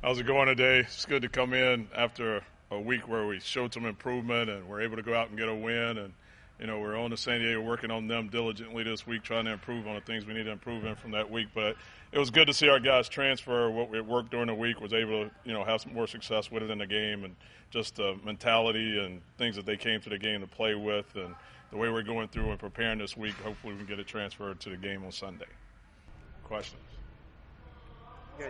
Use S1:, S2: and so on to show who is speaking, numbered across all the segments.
S1: How's it going today? It's good to come in after a week where we showed some improvement and we're able to go out and get a win. And, we're on to San Diego working on them diligently this week, trying to improve on the things we need to improve in from that week. But it was good to see our guys transfer what we worked during the week, was able to, have some more success with it in the game, and just the mentality and things that they came to the game to play with, and the way we're going through and preparing this week. Hopefully we can get it transferred to the game on Sunday. Questions?
S2: You guys,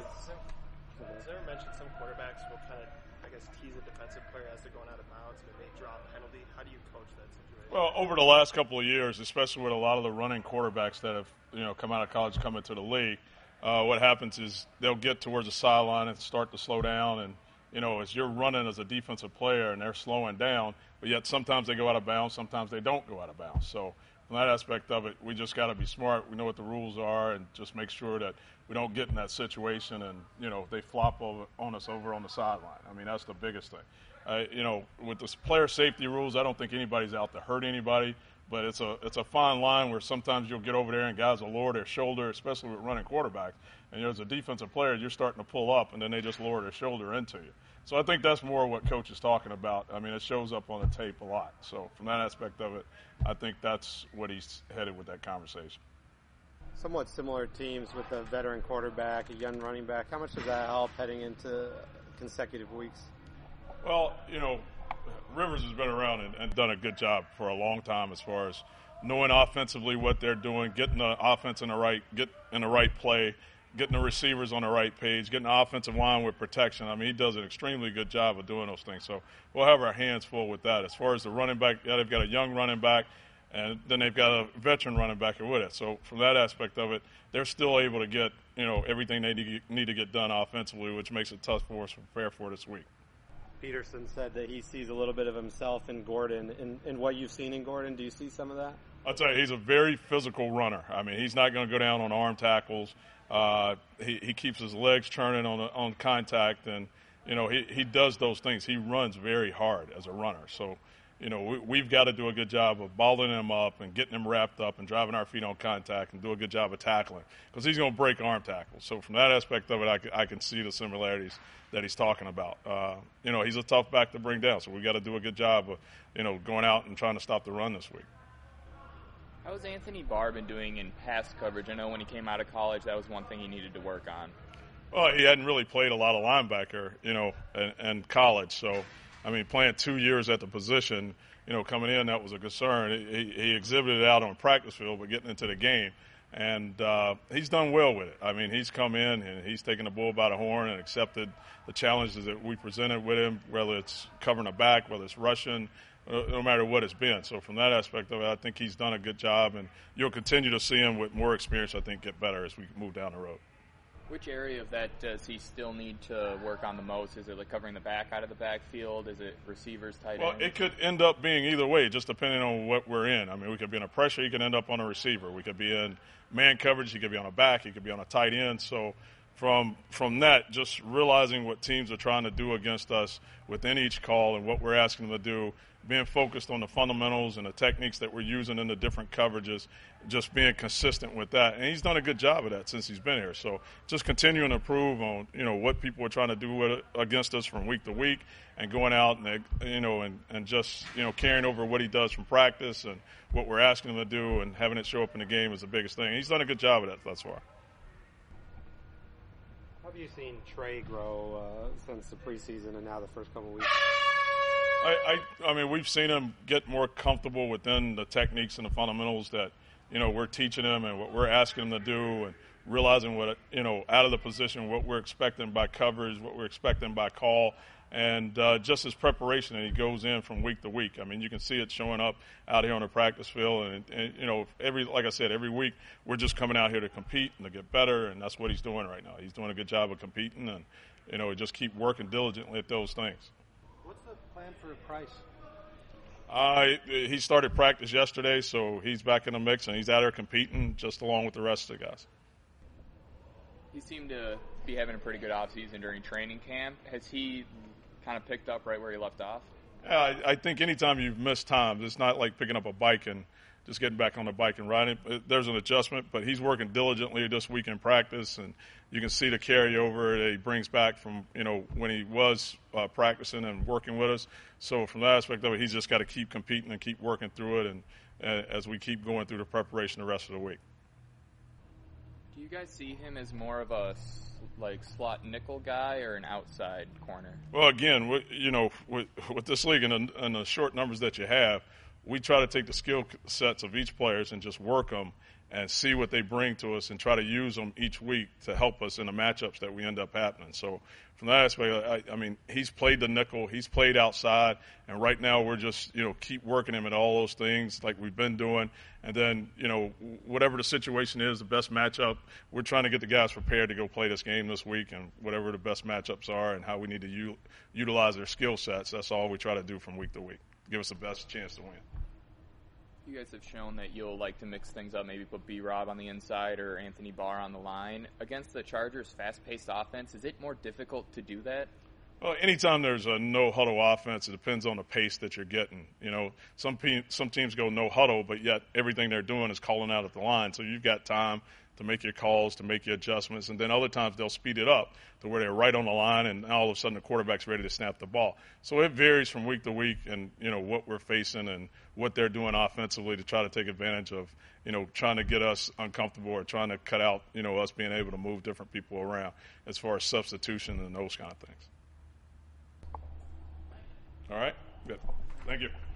S2: has ever mentioned some quarterbacks will kind of, tease a defensive player as they're going out of bounds and they drop a penalty? How do you coach that situation?
S1: Well, over the last couple of years, especially with a lot of the running quarterbacks that have, come out of college, come into the league, what happens is they'll get towards the sideline and start to slow down. And, as you're running as a defensive player and they're slowing down, but yet sometimes they go out of bounds, sometimes they don't go out of bounds. So from that aspect of it, we just got to be smart. We know what the rules are, and just make sure that we don't get in that situation and, they flop on us over on the sideline. I mean, that's the biggest thing. With the player safety rules, I don't think anybody's out to hurt anybody, but it's a fine line where sometimes you'll get over there and guys will lower their shoulder, especially with running quarterbacks. And as a defensive player, you're starting to pull up, and then they just lower their shoulder into you. So I think that's more what Coach is talking about. I mean, it shows up on the tape a lot. So from that aspect of it, I think that's what he's headed with that conversation.
S3: Somewhat similar teams with a veteran quarterback, a young running back. How much does that help heading into consecutive weeks?
S1: Well, Rivers has been around and done a good job for a long time as far as knowing offensively what they're doing, getting the offense in the right play, getting the receivers on the right page, getting the offensive line with protection. I mean, he does an extremely good job of doing those things. So we'll have our hands full with that. As far as the running back, they've got a young running back, and then they've got a veteran running back with it. So from that aspect of it, they're still able to get, everything they need to get done offensively, which makes it tough for us to prepare for this week.
S3: Peterson said that he sees a little bit of himself in Gordon. In what you've seen in Gordon, do you see some of that?
S1: I'll tell you, he's a very physical runner. I mean, he's not going to go down on arm tackles. He keeps his legs churning on contact, and, he does those things. He runs very hard as a runner. So, we've got to do a good job of balling him up and getting him wrapped up and driving our feet on contact and do a good job of tackling, because he's going to break arm tackles. So from that aspect of it, I can see the similarities that he's talking about. He's a tough back to bring down, so we've got to do a good job of, going out and trying to stop the run this week.
S4: How has Anthony Barr been doing in pass coverage? I know when he came out of college, that was one thing he needed to work on.
S1: Well, he hadn't really played a lot of linebacker, in college. So, I mean, playing 2 years at the position, coming in, that was a concern. He exhibited it out on the practice field, but getting into the game. And he's done well with it. I mean, he's come in and he's taken the bull by the horn and accepted the challenges that we presented with him, whether it's covering a back, whether it's rushing, no matter what it's been. So from that aspect of it, I think he's done a good job, and you'll continue to see him with more experience, I think, get better as we move down the road.
S4: Which area of that does he still need to work on the most? Is it like covering the back out of the backfield? Is it receivers, tight ends?
S1: Well, it could end up being either way, just depending on what we're in. I mean, we could be in a pressure, he could end up on a receiver. We could be in man coverage, he could be on a back, he could be on a tight end. So from that, just realizing what teams are trying to do against us within each call and what we're asking them to do, being focused on the fundamentals and the techniques that we're using in the different coverages, just being consistent with that. And he's done a good job of that since he's been here. So just continuing to improve on, what people are trying to do against us from week to week, and going out and, and just, carrying over what he does from practice and what we're asking him to do and having it show up in the game is the biggest thing. He's done a good job of that thus far.
S3: How have you seen Trey grow since the preseason and now the first couple of weeks?
S1: I mean, we've seen him get more comfortable within the techniques and the fundamentals that, we're teaching him and what we're asking him to do, and realizing what, out of the position, what we're expecting by coverage, what we're expecting by call, and just his preparation that he goes in from week to week. I mean, you can see it showing up out here on the practice field, and like I said, every week we're just coming out here to compete and to get better, and that's what he's doing right now. He's doing a good job of competing, and, just keep working diligently at those things.
S3: What's the plan for Price?
S1: He started practice yesterday, so he's back in the mix, and he's out there competing just along with the rest of the guys.
S4: He seemed to be having a pretty good offseason during training camp. Has he kind of picked up right where he left off?
S1: Yeah, I think anytime you've missed times, it's not like picking up a bike and, just getting back on the bike and riding. There's an adjustment, but he's working diligently this week in practice, and you can see the carryover that he brings back from, when he was practicing and working with us. So from that aspect of it, he's just got to keep competing and keep working through it, and as we keep going through the preparation the rest of the week.
S4: Do you guys see him as more of a slot nickel guy or an outside corner?
S1: Well, again, with this league and the short numbers that you have, we try to take the skill sets of each players and just work them and see what they bring to us and try to use them each week to help us in the matchups that we end up happening. So from that aspect, I mean, he's played the nickel, he's played outside, and right now we're just, keep working him at all those things like we've been doing. And then, whatever the situation is, the best matchup, we're trying to get the guys prepared to go play this game this week, and whatever the best matchups are and how we need to utilize their skill sets, that's all we try to do from week to week, give us the best chance to win.
S4: You guys have shown that you'll like to mix things up, maybe put B-Rob on the inside or Anthony Barr on the line. Against the Chargers' fast-paced offense, is it more difficult to do that?
S1: Well, anytime there's a no-huddle offense, it depends on the pace that you're getting. Some teams go no-huddle, but yet everything they're doing is calling out at the line. So you've got time to make your calls, to make your adjustments, and then other times they'll speed it up to where they're right on the line, and all of a sudden the quarterback's ready to snap the ball. So it varies from week to week, and what we're facing and what they're doing offensively to try to take advantage of, trying to get us uncomfortable or trying to cut out, us being able to move different people around as far as substitution and those kind of things. All right, good. Thank you.